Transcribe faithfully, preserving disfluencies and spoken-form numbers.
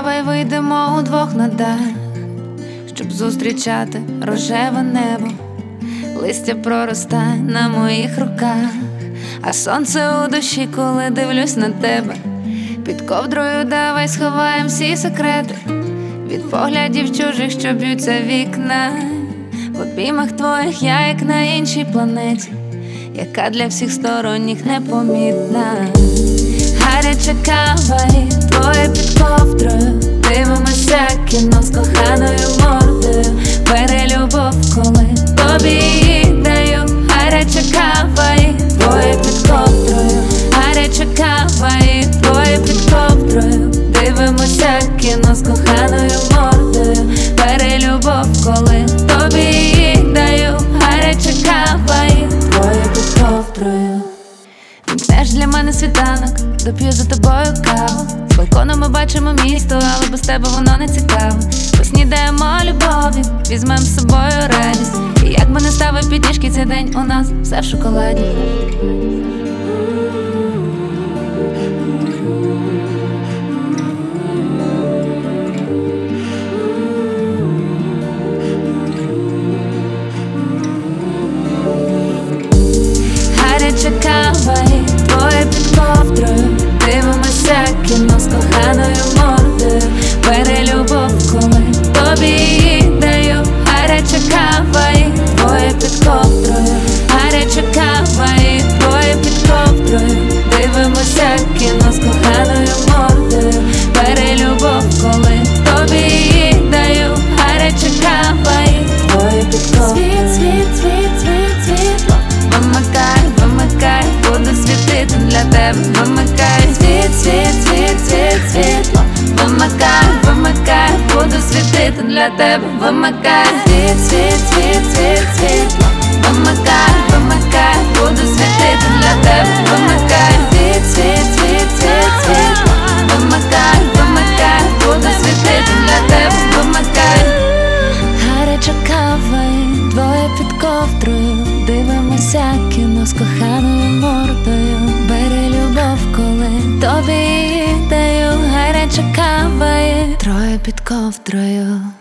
Давай вийдемо удвох на дах, щоб зустрічати рожеве небо. Листя проростає на моїх руках, а сонце у душі, коли дивлюсь на тебе. Під ковдрою давай сховаєм всі секрети від поглядів чужих, що б'ються вікна. В обіймах твоїх я, як на іншій планеті, яка для всіх сторонніх непомітна. Гаряча кава і твоє під ковдрою, дивимося кіно з коханою мордою. Бери любов, коли тобі її даю. Гаряча кава і твоє під ковдрою, гаряча кава і твоє під ковдрою, дивимося кіно з коханою мордою. Бери любов, коли тобі її даю. Гаряча кава і твоє під ковдрою. Вімкнеш для мене світанок, доп'ю за тобою каву. З балкону ми бачимо місто, але без тебе воно не цікаво. Поснідаємо любові, візьмем з собою радість. І як би не ставив підніжки цей день, у нас все в шоколаді. Гаряча кава і твоє під ковдрою, дивимося кіно з коханою мордою. Бери любов, коли тобі її даю. Гаряча кава і твоє під ковдрою, гаряча кава і твоє під ковдрою, дивимося кіно з коханою мордою. Бери любов, коли тобі її даю. Гаряча кава і твоє під ковдрою. Світ, світ, світ, світ, світло вимикай, вимикай, буду світити для тебе. Вимикай, світ, світ, світ, світ, світло вимикай, вимикай, буду світити для тебе. Вимикай, світ, світ, світ, світ, світло вимикай, вимикай, буду світити для тебе. Вимикай, світ, світ, світ, світ, світло вимикай, вимикай, буду світити для тебе. Вимикай. Гаряча кава і двоє під ковдрою, дивимося кіно з коханою мордою. Бери любов, коли тобі її даю. Гаряча кава і троє під ковдрою.